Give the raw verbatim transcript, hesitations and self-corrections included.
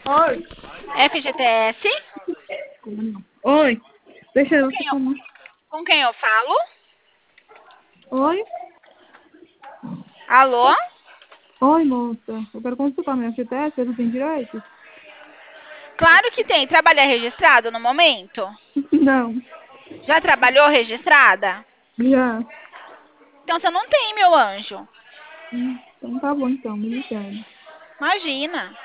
Oi. F G T S? Como não? Oi. Deixa Com eu quem te eu, falar. com quem eu falo? Oi? Alô? Oi, moça. Eu quero consultar minha F T S, você não tem direito? Claro que tem. Trabalha registrado no momento? Não. Já trabalhou registrada? Já. Então você não tem, meu anjo. Hum, Então tá bom, então. Obrigada. Imagina.